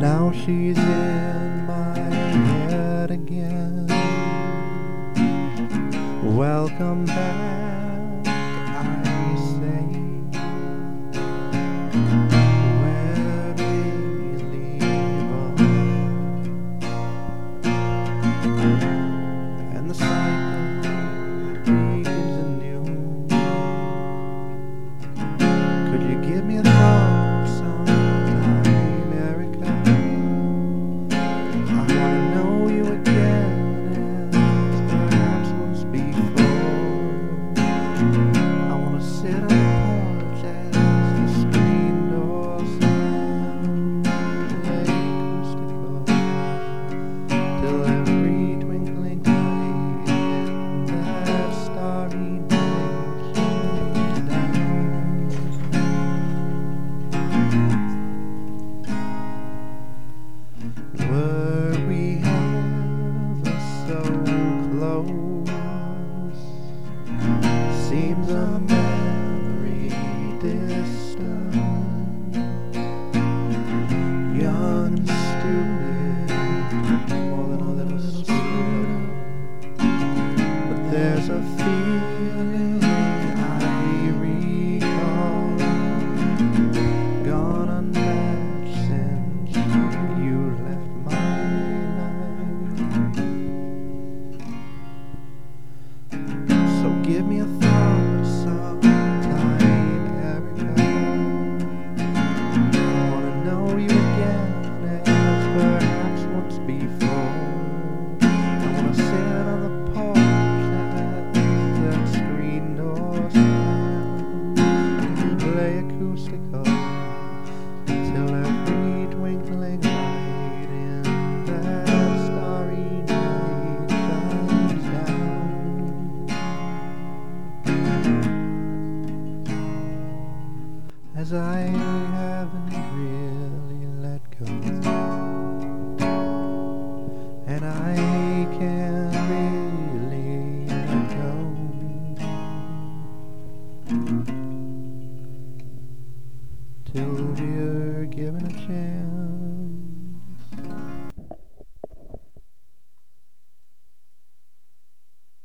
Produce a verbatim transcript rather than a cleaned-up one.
Now she's in my head again. Welcome back, I say. Where did we leave off? And the cycle begins anew. Could you give me a thought sometime, Erica? I wanna know you again, as perhaps once before. I wanna sit on the porch as the screen door slams, play acoustical till every twinkling light in that starry night shines down. Were we ever so close? Seems a memory distant. Young and stupid, more than a little screwed up. But there's a feeling I recall, gone unmatched since you left my life. So give me a thought sometime, Erica. I wanna know you again, as perhaps once before. I wanna sit on the porch as that screen door slams, play acoustical till every twinkling light in that starry night shines down. As I haven't really let go.